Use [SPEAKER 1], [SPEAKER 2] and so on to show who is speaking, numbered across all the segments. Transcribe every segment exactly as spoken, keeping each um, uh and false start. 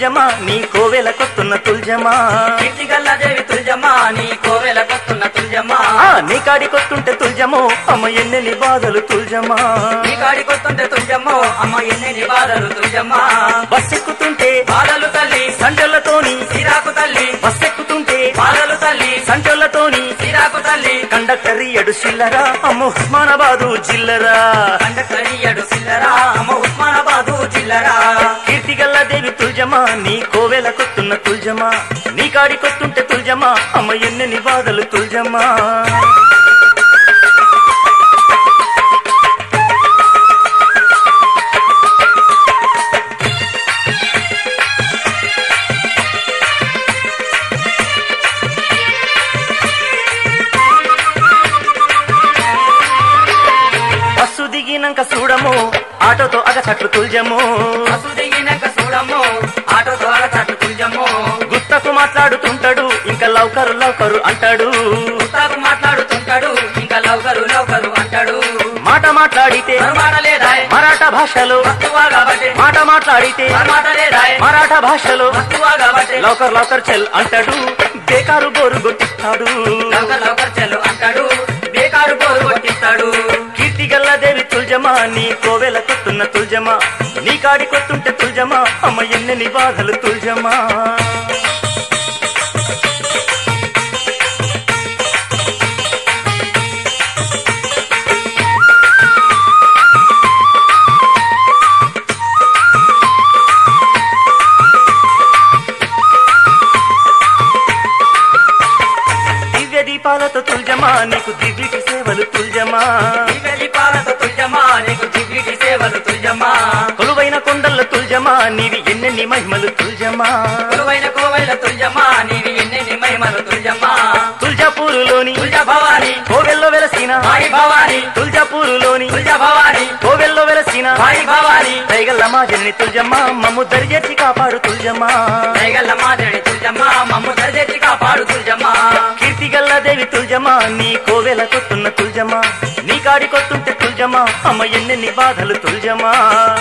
[SPEAKER 1] తుల్జమా నీ కోవెల కొత్తున్న తుల్జమా
[SPEAKER 2] కీర్తిగల్ల దేవి తుల్జమా నీ కోవెల కొత్తున్న తుల్జమా
[SPEAKER 1] నీ కాడి కొత్తుంటే తుల్జమో అమ్మ ఎన్నెన్ని బాధలు తుల్జమా
[SPEAKER 2] నీ కాడి కొత్తుంటే తుల్జమో అమ్మ ఎన్నెన్ని బాధలు తుల్జమా
[SPEAKER 1] బస్సెక్కుతుంటే
[SPEAKER 2] బాధలు తల్లి
[SPEAKER 1] సంటలతోని
[SPEAKER 2] సిరాకు తల్లి
[SPEAKER 1] బస్సెక్కుతుంటే
[SPEAKER 2] బాధలు తల్లి
[SPEAKER 1] సంటలతోని
[SPEAKER 2] సిరాకు తల్లి
[SPEAKER 1] కండక్టర్ ఎడు సిల్లరా అమ్మ ఉస్మానాబాదు జిల్లరా
[SPEAKER 2] కండక్టరియడు సిల్లరా అమ్మ ఉస్మానాబాదు జిల్లరా
[SPEAKER 1] కీర్తిగల్ల దేవి తుల్జమా నీ కోవెల కొత్తున్న తుల్జమా నీ కాడి కొత్తుంటే తుల్జమా అమ్మ ఎన్నెన్ని బాధలు తుల్జమా బస్సు దిగినాక చూడము ఆటోతో అగచట్లు తుల్జము
[SPEAKER 2] బస్సు దిగినాక చూడము ఆటోతో అగచట్లు తుల్జము
[SPEAKER 1] గుత్తకు మాట్లాడుతుంటాడు ఇంకా లౌకరు లౌకరు అంటాడు
[SPEAKER 2] గుత్తాకు మాట్లాడుతుంటాడు ఇంకా లౌకరు లౌకరు అంటాడు
[SPEAKER 1] మాట మాట్లాడితే
[SPEAKER 2] మాట లేదా
[SPEAKER 1] మరాఠా భాషలో
[SPEAKER 2] వస్తువా కాబట్టి
[SPEAKER 1] మాట మాట్లాడితే
[SPEAKER 2] మాట లేదా
[SPEAKER 1] మరాఠా భాషలో
[SPEAKER 2] వస్తువా కాబట్టి
[SPEAKER 1] లౌకర్ లౌకర్ చెల్ అంటాడు బేకారు బోరు కొట్టిస్తాడు
[SPEAKER 2] లౌకర్ లౌకర్ చెల్లు అంటాడు బేకారు బోరు కొట్టిస్తాడు
[SPEAKER 1] కీర్తిగల్ల దేవి తుల్జమా నీ కోవెల కొత్తున్న తుల్జమా నీ కాడి కొత్తుంటే తుల్జమా అమ్మ ఎన్నెన్ని బాధలు తుల్జమా దివ్య దీపాలతో తుల్జమా నీకు దివ్యకి సేవలు తుల్జమా
[SPEAKER 2] దివ్య దీపాలతో తుల్జమా నీకు దివ్యుడి సేవలు తుల్జమా
[SPEAKER 1] కొలువైన కొండల తుల్జమా నీవి ఎన్నెన్ని మహిమలు తుల్జమా
[SPEAKER 2] కొలువైన కోవెల తుల్జమా నీవి ఎన్నెన్ని మహిమలు తుల్జమా
[SPEAKER 1] తుల్జాపూరులోని
[SPEAKER 2] తుల్జ భవాని
[SPEAKER 1] కోవెల్లో వెలసిన
[SPEAKER 2] మాయి భవాని
[SPEAKER 1] తుల్జాపూరులోని
[SPEAKER 2] తుల్జ భవాని
[SPEAKER 1] కోవెల్లో వెలసిన
[SPEAKER 2] మాయి భవాని
[SPEAKER 1] దైగల్ల మాజని తుల్జమా మమ్ము దరిచేర్చి కాపాడు తుల్జమా
[SPEAKER 2] దైగల్ల మాదడి తుల్జమా మమ్ము దరిచేర్చి కాపాడు తుల్జమా
[SPEAKER 1] కీర్తిగల్ల దేవి తుల్జమా నీ కోవెల కొత్తున్న తుల్జమా నీ కాడి కొత్తుంటే తుల్జమా అమ్మ ఎన్నెన్ని బాధలు తుల్జమా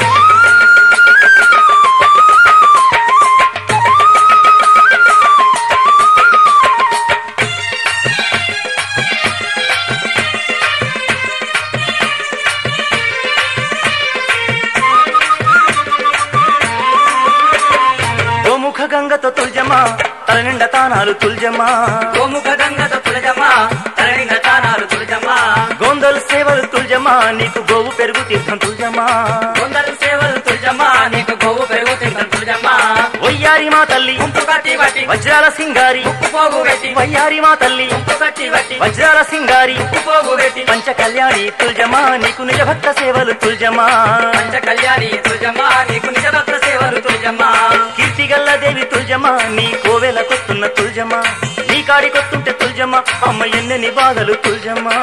[SPEAKER 1] గోముఖ గంగతో తుల్జమా తల నిండా తానాలు తుల్జమా
[SPEAKER 2] గోముఖ గంగతో తుల్జమా తరణింగ తానాలు తుల్జమా
[SPEAKER 1] గోందల్ సేవలు తుల్జమా నీకు గోవు పెరుగు తీర్థం తుల్జమా
[SPEAKER 2] కొందరు సేవలు తుల్జమా నీకు గోవు పెరుగు తింగం తుల్జమా
[SPEAKER 1] వయ్యారి మా తల్లి
[SPEAKER 2] ఉంపు కట్టి బట్టి
[SPEAKER 1] వజ్రాల సింగారి
[SPEAKER 2] ఉప్పు పోగు పెట్టి
[SPEAKER 1] వయ్యారి మా తల్లి
[SPEAKER 2] ఉంపు కట్టి బట్టి
[SPEAKER 1] వజ్రాల సింగారి
[SPEAKER 2] ఉప్పు పోగు పెట్టి
[SPEAKER 1] పంచ కళ్యాణి తుల్జమా నీకు నిజ భక్త సేవలు తుల్జమా
[SPEAKER 2] పంచ కళ్యాణి తుల్జమా నీకు నిజ భక్త సేవలు తుల్జమా
[SPEAKER 1] కీర్తిగల్ల దేవి తుల్జమా నీ కోవెల కొత్తున్న తుల్జమా నీ కాడి కొత్తుంటే తుల్జమా అమ్మ ఎన్నెన్ని బాధలు తుల్జమా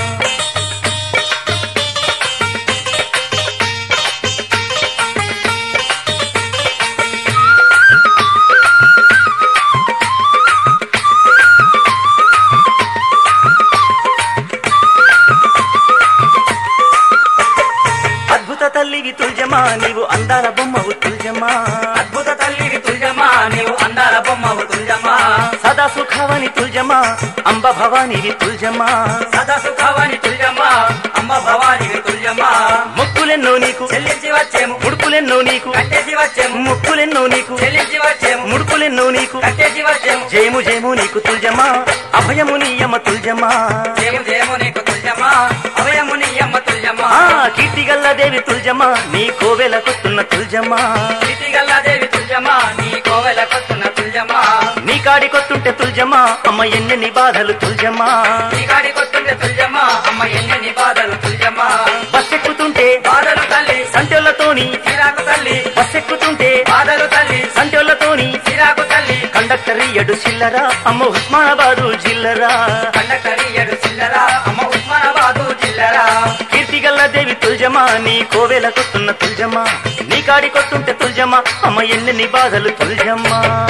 [SPEAKER 1] అద్భుత తల్లివి తుల్జమా నీవు అందాల బొమ్మవు తుల్జమా
[SPEAKER 2] అద్భుత తల్లివి తుల్జమా నీవు అందాల బొమ్మవు తుల్జమా
[SPEAKER 1] సదా సుఖవని తుల్జమా అంబ భవానివి తుల్జమా
[SPEAKER 2] సదా సుఖవని తుల్జమా అమ్మ భవానివి తుల్జమా
[SPEAKER 1] ముక్కులెన్నో నీకు
[SPEAKER 2] చెల్లించి వచ్చేము
[SPEAKER 1] ముడుపులెన్నో నీకు
[SPEAKER 2] కట్టేసి వచ్చేము
[SPEAKER 1] ముక్కులెన్నో నీకు
[SPEAKER 2] చెల్లించి వచ్చేము
[SPEAKER 1] ముడుపులెన్నో నీకు
[SPEAKER 2] కట్టేసి వచ్చేము
[SPEAKER 1] జయము జయము నీకు తుల్జమా అభయము నీయమ తుల్జమా
[SPEAKER 2] జయము జయము నీకు తుల్జమా అభయము నీ అమ్మ తుల్జమా
[SPEAKER 1] ఆ కీర్తిగల్ల దేవి తుల్జమా నీ కోవెల కొత్తున్న తుల్జమా
[SPEAKER 2] కీర్తిగల్ల దేవి తుల్జమా నీ కోవెల కొత్తున్న తుల్జమా
[SPEAKER 1] నీ కాడి కొత్తుంటే తుల్జమా అమ్మ ఎన్నెన్ని బాధలు తుల్జమా
[SPEAKER 2] నీ కాడి కొట్టుంటే తుల్జమా అమ్మ ఎన్నెన్ని బాధలు తుల్జమా
[SPEAKER 1] బస్సెక్కుతుంటే
[SPEAKER 2] బాధలు తల్లి
[SPEAKER 1] సంటోళ్లతోని
[SPEAKER 2] సిరాకు తల్లి
[SPEAKER 1] బస్సెక్కుతుంటే
[SPEAKER 2] బాధలు తల్లి
[SPEAKER 1] సంటోళ్లతోని
[SPEAKER 2] సిరాకు తల్లి
[SPEAKER 1] కండక్టర్ ఎడు చిల్లరా అమ్మ ఉస్మానాబాదు జిల్లరా
[SPEAKER 2] కండక్టరియడు చిల్లరా అమ్మ ఉస్మానాబాదు జిల్లరా
[SPEAKER 1] కీర్తిగల్ల దేవి తుల్జమా నీ కోవెల కొత్తున్న తుల్జమా నీ కాడి కొత్తుంటే తుల్జమా అమ్మ ఎన్నెన్ని బాధలు తుల్జమా